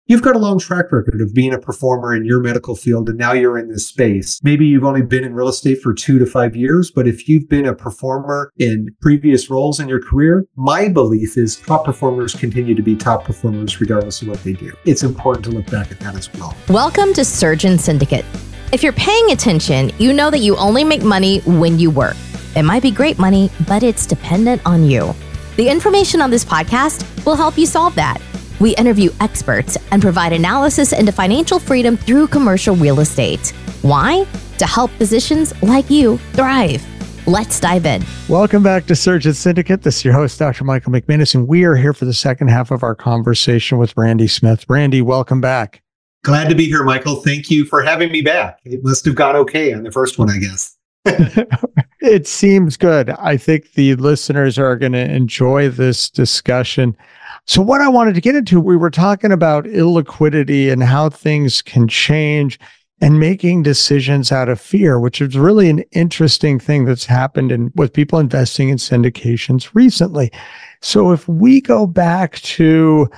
you've got a long track record of being a performer in your medical field, and now you're in this space. Maybe you've only been in real estate for 2 to 5 years, but if you've been a performer in previous roles in your career, my belief is top performers continue to be top performers regardless of what they do. It's important to look back at that as well. Welcome to Surgeon Syndicate. If you're paying attention, you know that you only make money when you work. It might be great money, but it's dependent on you. The information on this podcast will help you solve that. We interview experts and provide analysis into financial freedom through commercial real estate. Why? To help physicians like you thrive. Let's dive in. Welcome back to Surgeon Syndicate. This is your host, Dr. Michael McManus, and we are here for the second half of our conversation with Randy Smith. Randy, welcome back. Glad to be here, Michael. Thank you for having me back. It must have gone okay on the first one, I guess. It seems good. I think the listeners are going to enjoy this discussion. So what I wanted to get into, we were talking about illiquidity and how things can change and making decisions out of fear, which is really an interesting thing that's happened with people investing in syndications recently. So if we go back to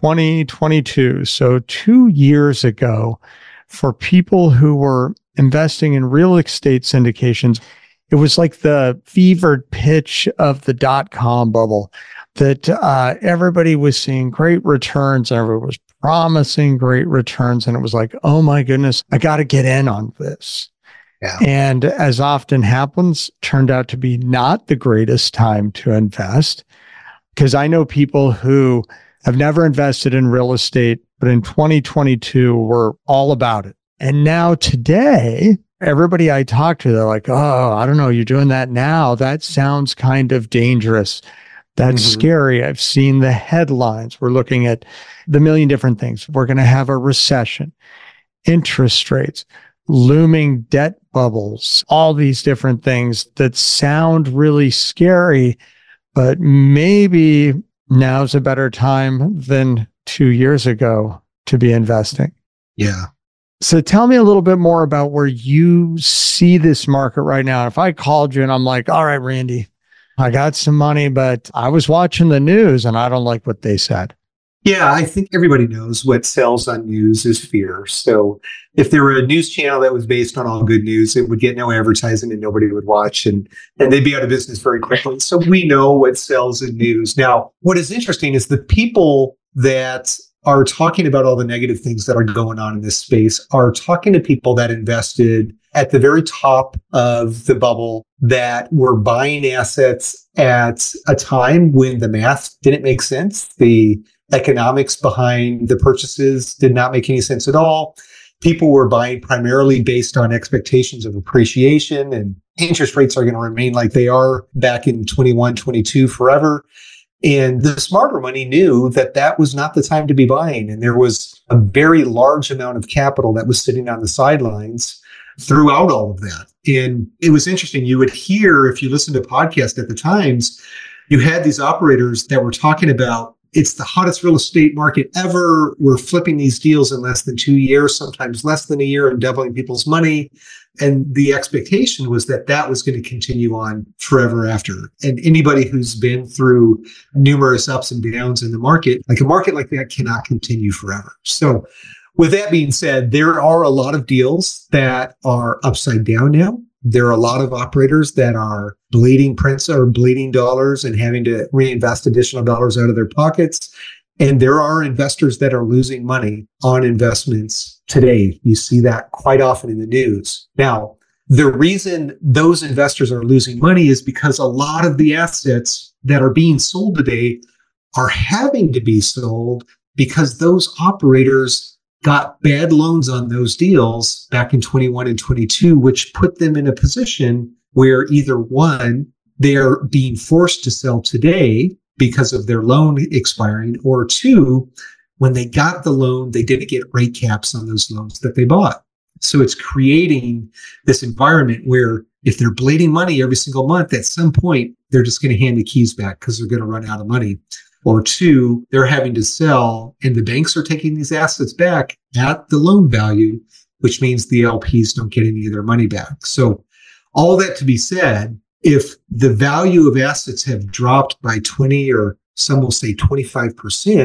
2022, so 2 years ago, for people who were investing in real estate syndications, it was like the fevered pitch of the dot-com bubble that everybody was seeing great returns. Everybody was promising great returns. And it was like, oh my goodness, I got to get in on this. Yeah. And as often happens, turned out to be not the greatest time to invest, because I know people who have never invested in real estate, but in 2022 were all about it. And now today, everybody I talk to, they're like, oh, I don't know, you're doing that now. That sounds kind of dangerous. That's scary. I've seen the headlines. We're looking at the million different things. We're going to have a recession, interest rates, looming debt bubbles, all these different things that sound really scary, but maybe now's a better time than 2 years ago to be investing. Yeah. So tell me a little bit more about where you see this market right now. If I called you and I'm like, all right, Randy, I got some money, but I was watching the news and I don't like what they said. Yeah, I think everybody knows what sells on news is fear. So if there were a news channel that was based on all good news, it would get no advertising and nobody would watch, and they'd be out of business very quickly. So we know what sells in news. Now, what is interesting is the people that are talking about all the negative things that are going on in this space are talking to people that invested at the very top of the bubble, that were buying assets at a time when the math didn't make sense. The economics behind the purchases did not make any sense at all. People were buying primarily based on expectations of appreciation, and interest rates are going to remain like they are back in 21, 22 forever. And the smarter money knew that that was not the time to be buying. And there was a very large amount of capital that was sitting on the sidelines throughout all of that. And it was interesting. You would hear, if you listen to podcasts at the times, you had these operators that were talking about, it's the hottest real estate market ever. We're flipping these deals in less than 2 years, sometimes less than a year, and doubling people's money. And the expectation was that that was going to continue on forever after. And anybody who's been through numerous ups and downs in the market, like a market like that cannot continue forever. So with that being said, there are a lot of deals that are upside down now. There are a lot of operators that are bleeding prints or bleeding dollars and having to reinvest additional dollars out of their pockets. And there are investors that are losing money on investments today. You see that quite often in the news. Now, the reason those investors are losing money is because a lot of the assets that are being sold today are having to be sold because those operators got bad loans on those deals back in 21 and 22, which put them in a position where either one, they are being forced to sell today because of their loan expiring, or two, when they got the loan, they didn't get rate caps on those loans that they bought. So it's creating this environment where if they're bleeding money every single month, at some point, they're just going to hand the keys back because they're going to run out of money. Or two, they're having to sell and the banks are taking these assets back at the loan value, which means the LPs don't get any of their money back. So all that to be said, if the value of assets have dropped by 20 or some will say 25%,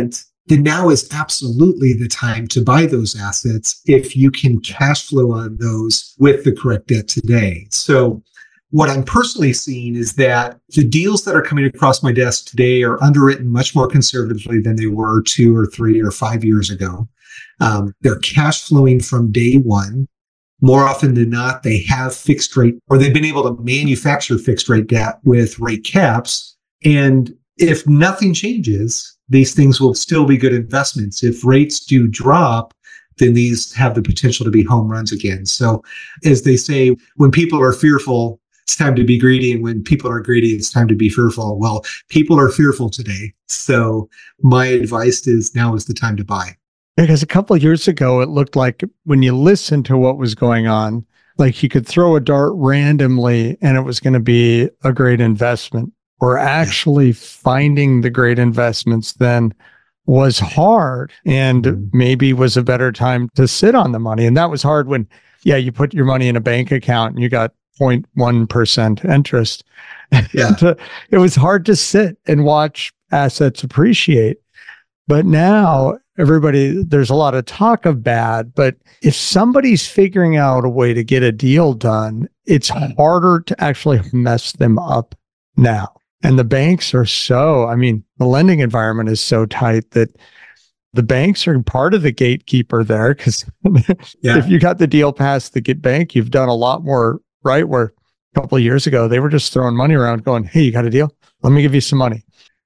then now is absolutely the time to buy those assets if you can cash flow on those with the correct debt today. So what I'm personally seeing is that the deals that are coming across my desk today are underwritten much more conservatively than they were 2 or 3 or 5 years ago. They're cash flowing from day one. More often than not, they have fixed rate, or they've been able to manufacture fixed rate debt with rate caps. And if nothing changes, these things will still be good investments. If rates do drop, then these have the potential to be home runs again. So as they say, when people are fearful, it's time to be greedy. And when people are greedy, it's time to be fearful. Well, people are fearful today. So my advice is now is the time to buy. Because a couple of years ago, it looked like when you listened to what was going on, like you could throw a dart randomly and it was going to be a great investment. Or actually finding the great investments then was hard and maybe was a better time to sit on the money. And that was hard when, you put your money in a bank account and you got 0.1% interest. Yeah. It was hard to sit and watch assets appreciate. But now there's a lot of talk of bad, but if somebody's figuring out a way to get a deal done, it's harder to actually mess them up now. And the banks are the lending environment is so tight that the banks are part of the gatekeeper there because if you got the deal past the bank, you've done a lot more, right? Where a couple of years ago, they were just throwing money around going, hey, you got a deal? Let me give you some money.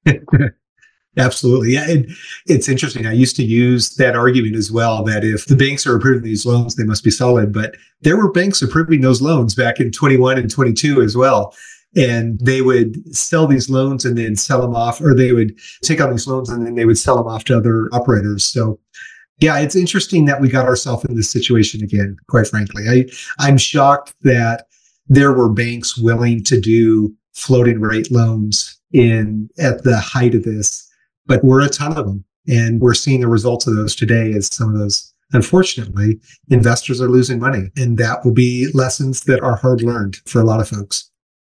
Absolutely. Yeah. It's interesting. I used to use that argument as well, that if the banks are approving these loans, they must be solid. But there were banks approving those loans back in 21 and 22 as well. And they would sell these loans and then sell them off, or they would take on these loans and then they would sell them off to other operators. So yeah, it's interesting that we got ourselves in this situation again, quite frankly. I'm shocked that there were banks willing to do floating rate loans at the height of this, but we're a ton of them. And we're seeing the results of those today as some of those, unfortunately, investors are losing money. And that will be lessons that are hard learned for a lot of folks.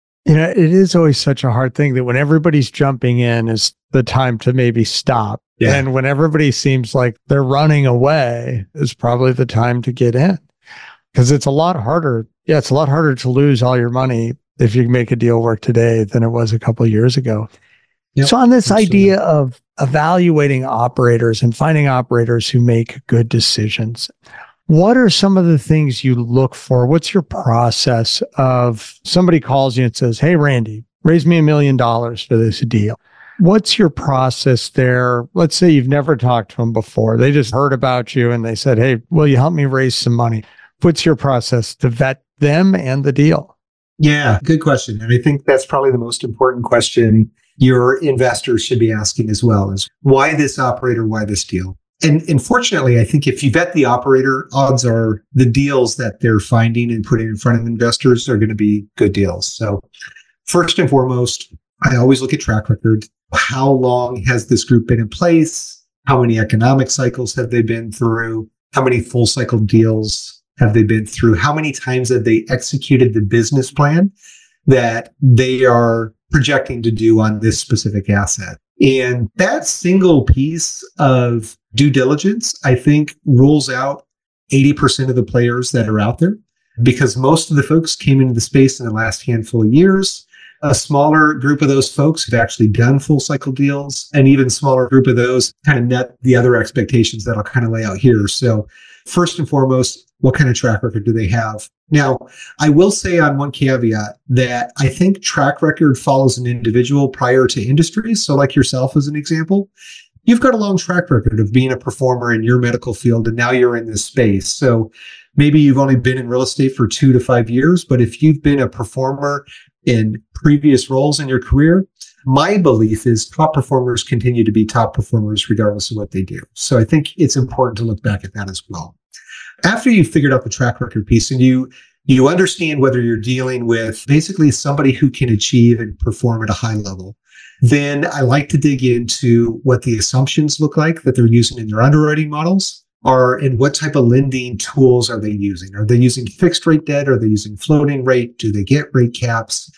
It is always such a hard thing that when everybody's jumping in is the time to maybe stop. Yeah. And when everybody seems like they're running away is probably the time to get in. Because it's a lot harder. Yeah, it's a lot harder to lose all your money if you make a deal work today than it was a couple of years ago. Yep, so on this idea of evaluating operators and finding operators who make good decisions, what are some of the things you look for? What's your process of somebody calls you and says, hey, Randy, raise me $1 million for this deal. What's your process there? Let's say you've never talked to them before. They just heard about you and they said, hey, will you help me raise some money? What's your process to vet them and the deal? Yeah, good question. And I think that's probably the most important question your investors should be asking as well, is why this operator, why this deal? And fortunately, I think if you vet the operator, odds are the deals that they're finding and putting in front of investors are going to be good deals. So first and foremost, I always look at track record. How long has this group been in place? How many economic cycles have they been through? How many full cycle deals have they been through? How many times have they executed the business plan that they are projecting to do on this specific asset? And that single piece of due diligence, I think, rules out 80% of the players that are out there, because most of the folks came into the space in the last handful of years. A smaller group of those folks have actually done full cycle deals, and even smaller group of those kind of net the other expectations that I'll kind of lay out here. So first and foremost, what kind of track record do they have? Now, I will say on one caveat that I think track record follows an individual prior to industry. So like yourself as an example, you've got a long track record of being a performer in your medical field, and now you're in this space. So maybe you've only been in real estate for 2 to 5 years, but if you've been a performer in previous roles in your career, my belief is top performers continue to be top performers regardless of what they do. So I think it's important to look back at that as well. After you've figured out the track record piece and you understand whether you're dealing with basically somebody who can achieve and perform at a high level, then I like to dig into what the assumptions look like that they're using in their underwriting models, and what type of lending tools are they using? Are they using fixed rate debt? Are they using floating rate? Do they get rate caps?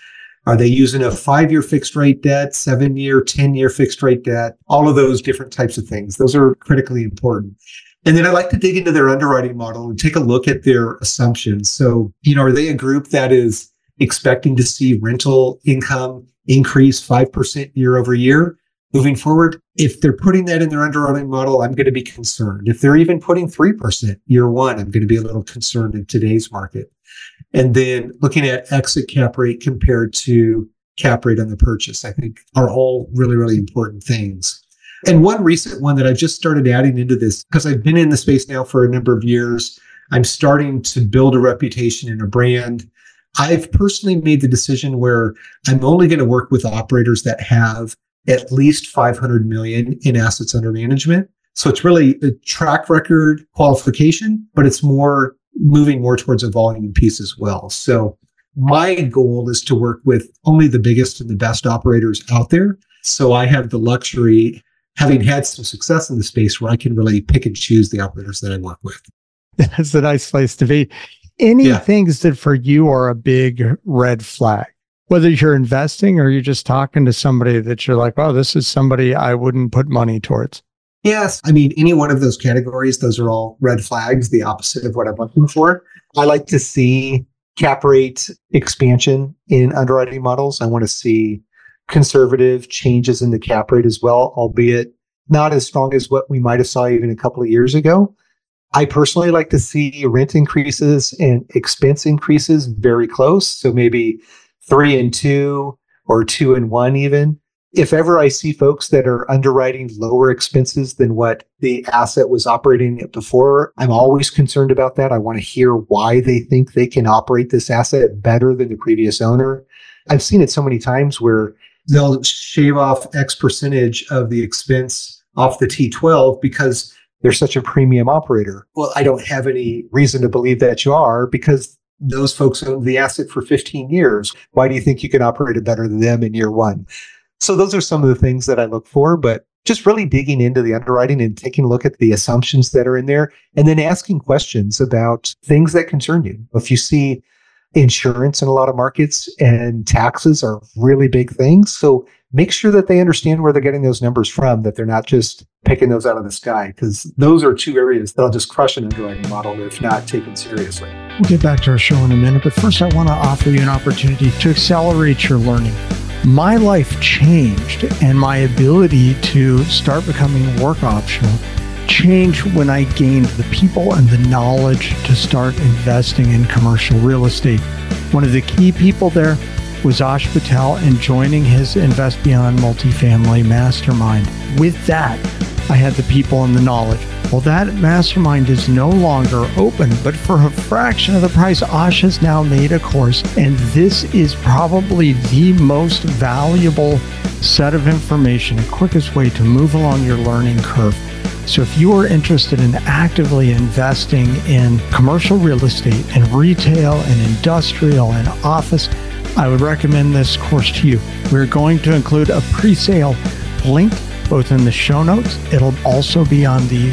Are they using a 5-year fixed rate debt, 7-year, 10-year fixed rate debt? All of those different types of things. Those are critically important. And then I like to dig into their underwriting model and take a look at their assumptions. So, are they a group that is expecting to see rental income increase 5% year over year moving forward? If they're putting that in their underwriting model, I'm going to be concerned. If they're even putting 3% year one, I'm going to be a little concerned in today's market. And then looking at exit cap rate compared to cap rate on the purchase, I think are all really, really important things. And one recent one that I've just started adding into this, because I've been in the space now for a number of years, I'm starting to build a reputation and a brand. I've personally made the decision where I'm only going to work with operators that have at least 500 million in assets under management. So it's really a track record qualification, but it's moving more towards a volume piece as well. So my goal is to work with only the biggest and the best operators out there. So I have the luxury, having had some success in the space, where I can really pick and choose the operators that I work with. That's a nice place to be. Any things that for you are a big red flag, whether you're investing or you're just talking to somebody that you're like, oh, this is somebody I wouldn't put money towards? Yes. I mean, any one of those categories, those are all red flags, the opposite of what I'm looking for. I like to see cap rate expansion in underwriting models. I want to see conservative changes in the cap rate as well, albeit not as strong as what we might have saw even a couple of years ago. I personally like to see rent increases and expense increases very close. So maybe 3 and 2 or 2 and 1 even. If ever I see folks that are underwriting lower expenses than what the asset was operating at before, I'm always concerned about that. I want to hear why they think they can operate this asset better than the previous owner. I've seen it so many times where they'll shave off X percentage of the expense off the T12 because they're such a premium operator. Well, I don't have any reason to believe that you are, because those folks owned the asset for 15 years. Why do you think you can operate it better than them in year one? So those are some of the things that I look for, but just really digging into the underwriting and taking a look at the assumptions that are in there, and then asking questions about things that concern you. If you see insurance in a lot of markets and taxes are really big things, so make sure that they understand where they're getting those numbers from, that they're not just picking those out of the sky, because those are two areas that'll just crush an underwriting model if not taken seriously. We'll get back to our show in a minute, but first I want to offer you an opportunity to accelerate your learning. My life changed, and my ability to start becoming work optional changed when I gained the people and the knowledge to start investing in commercial real estate. One of the key people there was Ash Patel, and joining his Invest Beyond Multifamily Mastermind. With that, I had the people and the knowledge. Well, that mastermind is no longer open, but for a fraction of the price, Ash has now made a course, and this is probably the most valuable set of information, the quickest way to move along your learning curve. So if you are interested in actively investing in commercial real estate and retail and industrial and office, I would recommend this course to you. We're going to include a pre-sale link both in the show notes. It'll also be on the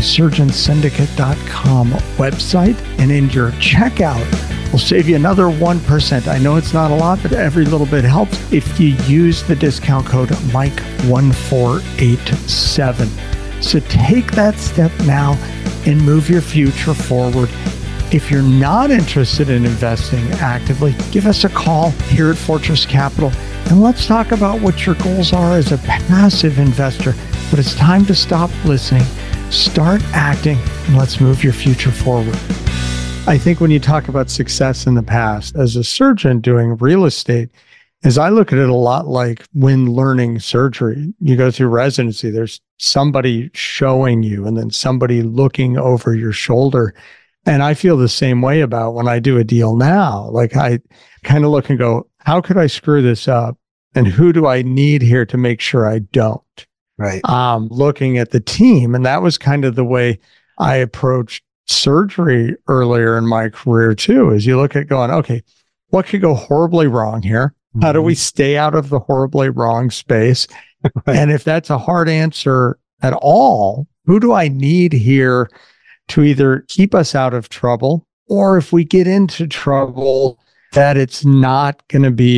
surgeonsyndicate.com website. And in your checkout, we'll save you another 1%. I know it's not a lot, but every little bit helps if you use the discount code Mike1487. So take that step now and move your future forward. If you're not interested in investing actively, give us a call here at Fortress Capital, and let's talk about what your goals are as a passive investor. But it's time to stop listening, start acting, and let's move your future forward. I think when you talk about success in the past, as a surgeon doing real estate, as I look at it a lot like when learning surgery, you go through residency, there's somebody showing you and then somebody looking over your shoulder. And I feel the same way about when I do a deal now. Like I kind of look and go, how could I screw this up? And who do I need here to make sure I don't? Right. Looking at the team. And that was kind of the way I approached surgery earlier in my career too, is you look at going, okay, what could go horribly wrong here? Mm-hmm. How do we stay out of the horribly wrong space? Right. And if that's a hard answer at all, who do I need here to either keep us out of trouble, or if we get into trouble, that it's not going to be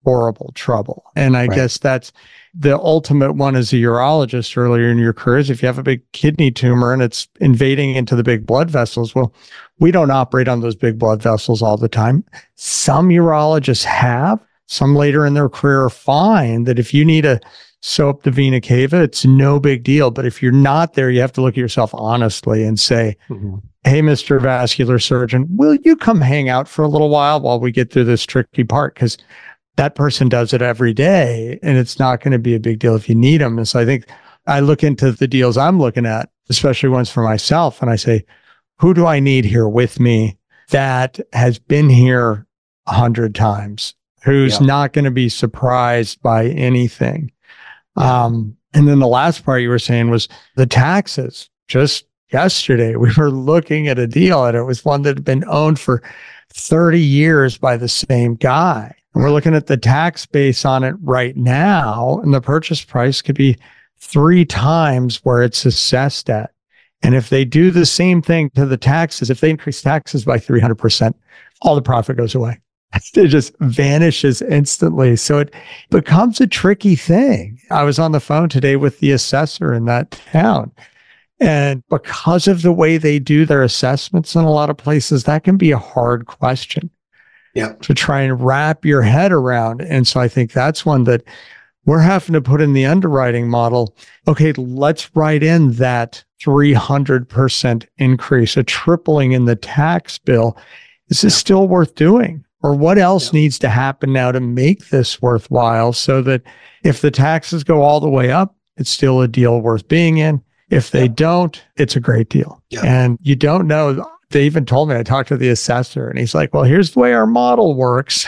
horrible trouble. And I guess that's the ultimate one as a urologist earlier in your career is if you have a big kidney tumor and it's invading into the big blood vessels, well, we don't operate on those big blood vessels all the time. Some urologists have, some later in their career are fine that if you need to sew up the vena cava, it's no big deal. But if you're not there, you have to look at yourself honestly and say, hey, Mr. Vascular Surgeon, will you come hang out for a little while we get through this tricky part? Because that person does it every day, and it's not going to be a big deal if you need them. And so I think I look into the deals I'm looking at, especially ones for myself, and I say, who do I need here with me that has been here 100 times, who's not going to be surprised by anything? And then the last part you were saying was the taxes. Just yesterday, we were looking at a deal, and it was one that had been owned for 30 years by the same guy. And we're looking at the tax base on it right now, and the purchase price could be 3 times where it's assessed at. And if they do the same thing to the taxes, if they increase taxes by 300%, all the profit goes away. It just vanishes instantly. So it becomes a tricky thing. I was on the phone today with the assessor in that town. And because of the way they do their assessments in a lot of places, that can be a hard question to try and wrap your head around. And so I think that's one that we're having to put in the underwriting model. Okay, let's write in that 300% increase, a tripling in the tax bill. Is this still worth doing? Or what else needs to happen now to make this worthwhile so that if the taxes go all the way up, it's still a deal worth being in. If they don't, it's a great deal. And you don't know. They even told me, I talked to the assessor and he's like, well, here's the way our model works.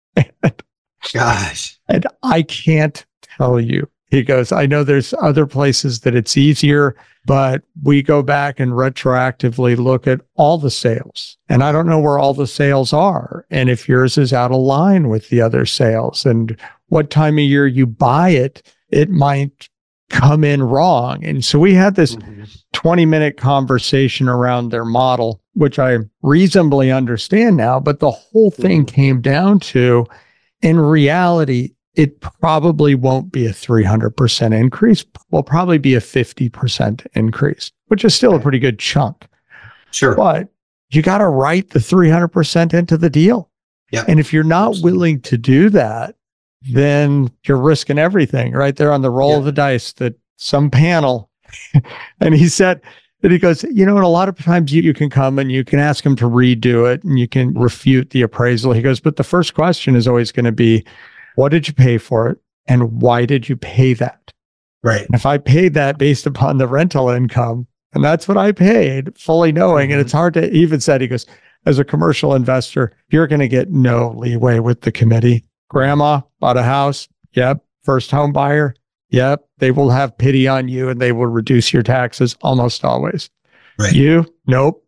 Gosh. And I can't tell you. He goes, I know there's other places that it's easier, but we go back and retroactively look at all the sales. And I don't know where all the sales are. And if yours is out of line with the other sales and what time of year you buy it, it might come in wrong. And so we had this 20-minute conversation around their model, which I reasonably understand now, but the whole thing came down to, in reality, it probably won't be a 300% increase. Will probably be a 50% increase, which is still a pretty good chunk. Sure. But you got to write the 300% into the deal. And if you're not willing to do that, then you're risking everything right there on the roll of the dice that some panel. And he said, that he goes, you know, and a lot of times you can come and you can ask him to redo it and you can refute the appraisal. He goes, but the first question is always going to be, what did you pay for it? And why did you pay that? Right. And if I paid that based upon the rental income, and that's what I paid, fully knowing, and it's hard to even say, he goes, as a commercial investor, you're going to get no leeway with the committee. Grandma bought a house. Yep. First home buyer. Yep. They will have pity on you and they will reduce your taxes almost always. Right. You? Nope.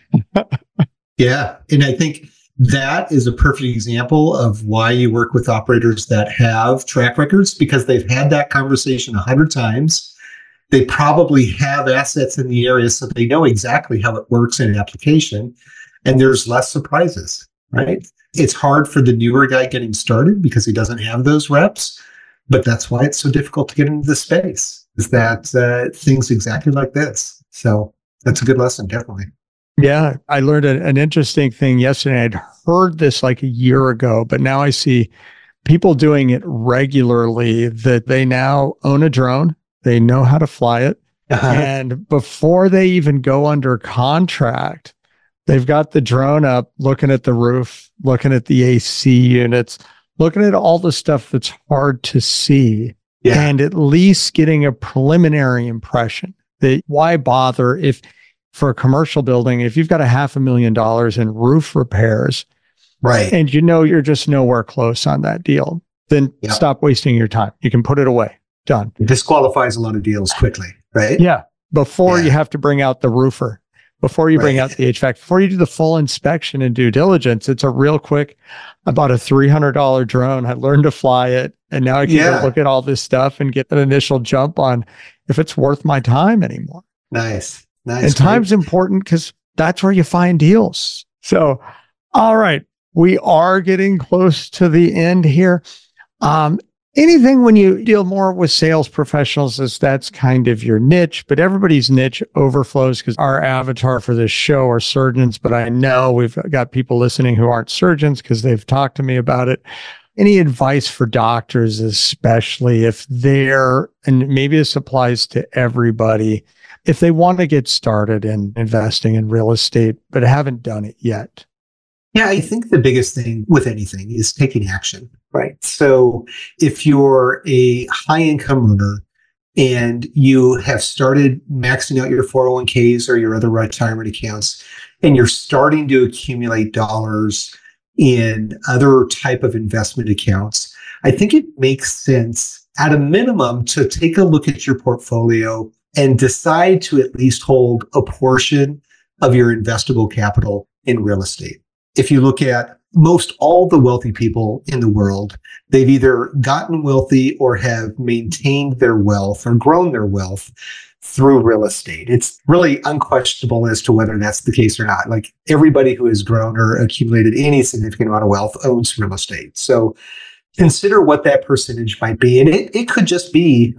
Yeah. And I think that is a perfect example of why you work with operators that have track records, because they've had that conversation 100 times. They probably have assets in the area, so they know exactly how it works in an application, and there's less surprises, right? It's hard for the newer guy getting started because he doesn't have those reps, but that's why it's so difficult to get into the space, is that things exactly like this. So that's a good lesson, definitely. Yeah, I learned an interesting thing yesterday. I'd heard this like a year ago, but now I see people doing it regularly, that they now own a drone. They know how to fly it. And before they even go under contract, they've got the drone up, looking at the roof, looking at the AC units, looking at all the stuff that's hard to see, and at least getting a preliminary impression that why bother if for a commercial building, if you've got $500,000 in roof repairs, right, and you know you're just nowhere close on that deal, then stop wasting your time. You can put it away. Done. It disqualifies a lot of deals quickly, right? Yeah. Before you have to bring out the roofer, before you bring out the HVAC, before you do the full inspection and due diligence, it's a real quick, I bought a $300 drone. I learned to fly it. And now I can go look at all this stuff and get an initial jump on if it's worth my time anymore. Nice. And time's important because that's where you find deals. So, all right, we are getting close to the end here. Anything when you deal more with sales professionals is that's kind of your niche, but everybody's niche overflows because our avatar for this show are surgeons, but I know we've got people listening who aren't surgeons because they've talked to me about it. Any advice for doctors, especially if they're, and maybe this applies to everybody, if they want to get started in investing in real estate, but haven't done it yet? Yeah, I think the biggest thing with anything is taking action, right? So if you're a high income earner and you have started maxing out your 401ks or your other retirement accounts, and you're starting to accumulate dollars in other type of investment accounts, I think it makes sense at a minimum to take a look at your portfolio and decide to at least hold a portion of your investable capital in real estate. If you look at most all the wealthy people in the world, they've either gotten wealthy or have maintained their wealth or grown their wealth through real estate. It's really unquestionable as to whether that's the case or not. Like everybody who has grown or accumulated any significant amount of wealth owns real estate. So consider what that percentage might be. And it could just be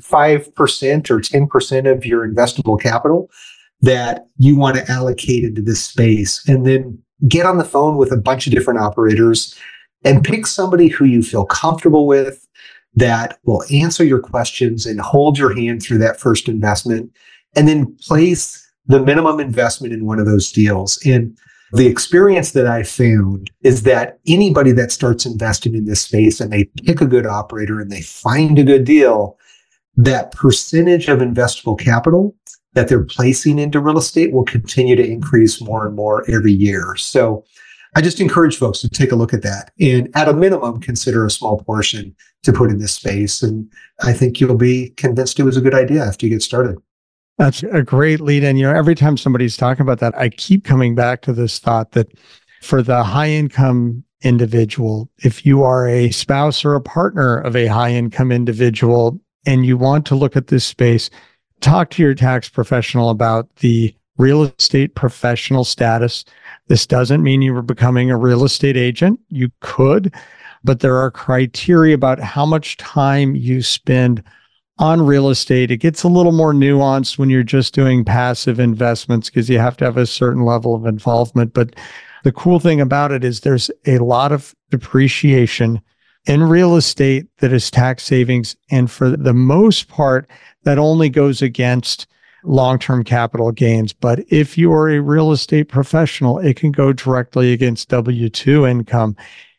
5% or 10% of your investable capital that you want to allocate into this space. And then get on the phone with a bunch of different operators and pick somebody who you feel comfortable with that will answer your questions and hold your hand through that first investment, and then place the minimum investment in one of those deals. And the experience that I found is that anybody that starts investing in this space and they pick a good operator and they find a good deal, that percentage of investable capital that they're placing into real estate will continue to increase more and more every year. So I just encourage folks to take a look at that and at a minimum, consider a small portion to put in this space. And I think you'll be convinced it was a good idea after you get started. That's a great lead in. Every time somebody's talking about that, I keep coming back to this thought that for the high income individual, if you are a spouse or a partner of a high income individual and you want to look at this space, talk to your tax professional about the real estate professional status. This doesn't mean you were becoming a real estate agent. You could, but there are criteria about how much time you spend on real estate. It gets a little more nuanced when you're just doing passive investments because you have to have a certain level of involvement. But the cool thing about it is there's a lot of depreciation in real estate that is tax savings. And for the most part, that only goes against long-term capital gains. But if you are a real estate professional, it can go directly against W-2 income.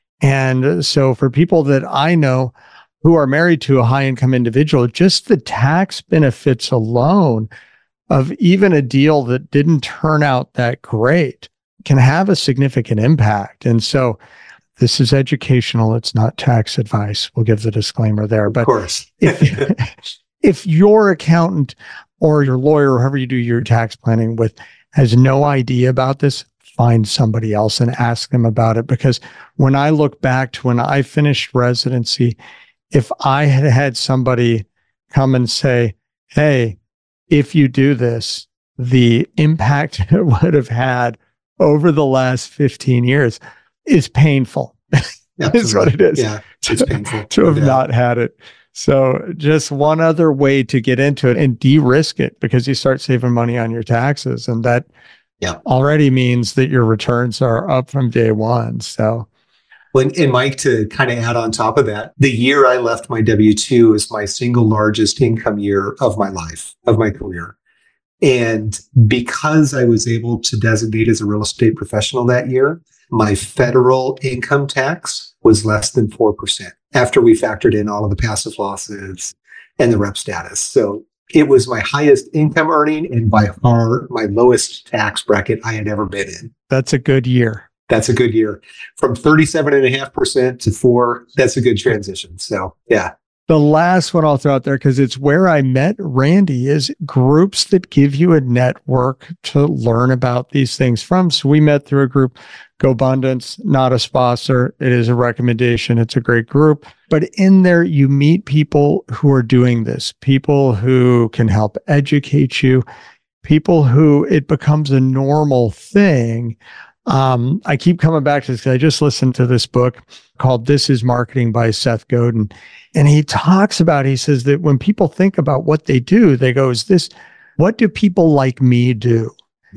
And so for people that I know who are married to a high-income individual, just the tax benefits alone of even a deal that didn't turn out that great can have a significant impact. And so this is educational. It's not tax advice. We'll give the disclaimer there. But of course, if your accountant or your lawyer, or whoever you do your tax planning with, has no idea about this, find somebody else and ask them about it. Because when I look back to when I finished residency, if I had had somebody come and say, hey, if you do this, the impact it would have had over the last 15 years is painful. Is what it is. Yeah, it's painful to have not had it. So just one other way to get into it and de-risk it, because you start saving money on your taxes. And that already means that your returns are up from day one. So, and Mike, to kind of add on top of that, the year I left my W-2 is my single largest income year of my life, of my career. And because I was able to designate as a real estate professional that year, my federal income tax was less than 4% after we factored in all of the passive losses and the rep status. So it was my highest income earning and by far my lowest tax bracket I had ever been in. That's a good year. That's a good year. From 37.5% to 4%, that's a good transition. So yeah. The last one I'll throw out there, because it's where I met Randy, is groups that give you a network to learn about these things from. So we met through a group, GoBundance, not a sponsor. It is a recommendation. It's a great group. But in there, you meet people who are doing this, people who can help educate you, people who it becomes a normal thing I keep coming back to this because I just listened to this book called This Is Marketing by Seth Godin. And he talks about, he says that when people think about what they do, they go, what do people like me do?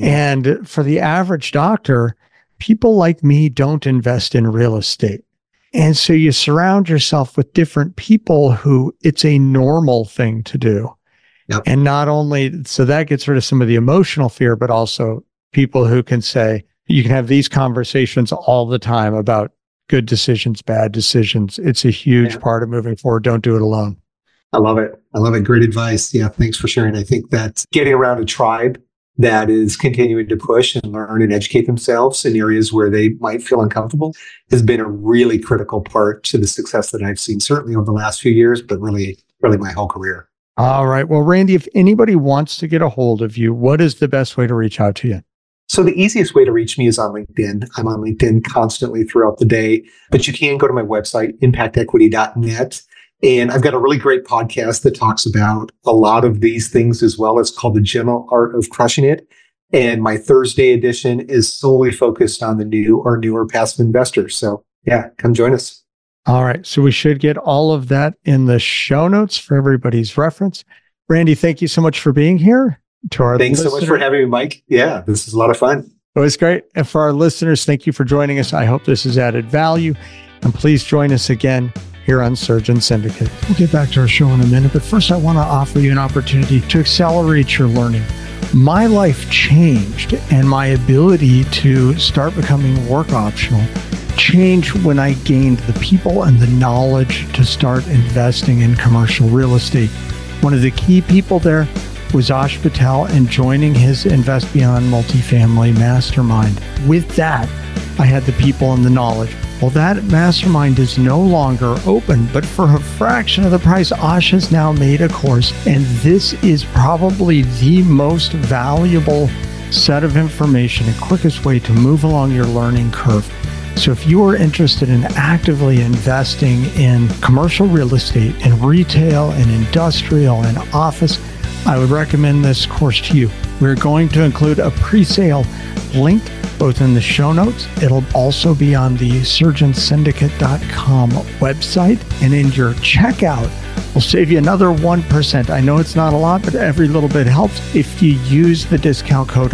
And for the average doctor, people like me don't invest in real estate. And so you surround yourself with different people who it's a normal thing to do. Yep. And not only, so that gets rid of some of the emotional fear, but also people who can say, you can have these conversations all the time about good decisions, bad decisions. It's a huge part of moving forward. Don't do it alone. I love it. I love it. Great advice. Yeah. Thanks for sharing. I think that getting around a tribe that is continuing to push and learn and educate themselves in areas where they might feel uncomfortable has been a really critical part to the success that I've seen, certainly over the last few years, but really my whole career. All right. Well, Randy, if anybody wants to get a hold of you, what is the best way to reach out to you? So the easiest way to reach me is on LinkedIn. I'm on LinkedIn constantly throughout the day, but you can go to my website, impactequity.net. And I've got a really great podcast that talks about a lot of these things as well. It's called The Gentle Art of Crushing It. And my Thursday edition is solely focused on the new or newer passive investors. So yeah, come join us. All right. So we should get all of that in the show notes for everybody's reference. Randy, thank you so much for being here. Thanks so much for having me, Mike. Yeah, this is a lot of fun. It was great. And for our listeners, thank you for joining us. I hope this has added value. And please join us again here on Surgeon Syndicate. We'll get back to our show in a minute, but first I want to offer you an opportunity to accelerate your learning. My life changed, and my ability to start becoming work optional changed when I gained the people and the knowledge to start investing in commercial real estate. One of the key people there was Ash Patel and joining his Invest Beyond Multifamily Mastermind. With that, I had the people and the knowledge. Well, that mastermind is no longer open, but for a fraction of the price, Ash has now made a course, and this is probably the most valuable set of information and quickest way to move along your learning curve. So if you are interested in actively investing in commercial real estate, in retail, and industrial, and office, I would recommend this course to you. We're going to include a pre-sale link both in the show notes. It'll also be on the surgeonsyndicate.com website. And in your checkout, we'll save you another 1%. I know it's not a lot, but every little bit helps if you use the discount code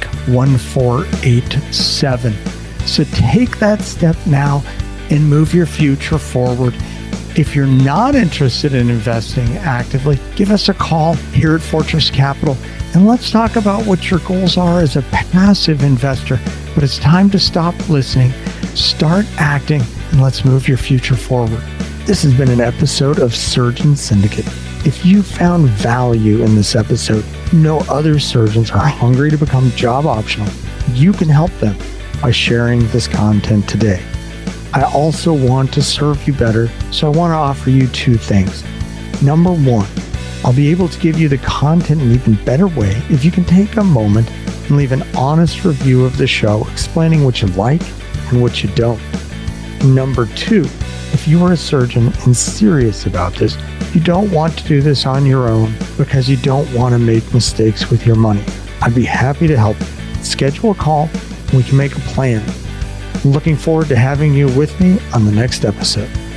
Mike1487. So take that step now and move your future forward. If you're not interested in investing actively, give us a call here at Fortress Capital and let's talk about what your goals are as a passive investor. But it's time to stop listening, start acting, and let's move your future forward. This has been an episode of Surgeon Syndicate. If you found value in this episode, know other surgeons are hungry to become job optional. You can help them by sharing this content today. I also want to serve you better, so I want to offer you two things. Number one, I'll be able to give you the content in an even better way if you can take a moment and leave an honest review of the show explaining what you like and what you don't. Number two, if you are a surgeon and serious about this, you don't want to do this on your own because you don't want to make mistakes with your money. I'd be happy to help. Schedule a call and we can make a plan. I'm looking forward to having you with me on the next episode.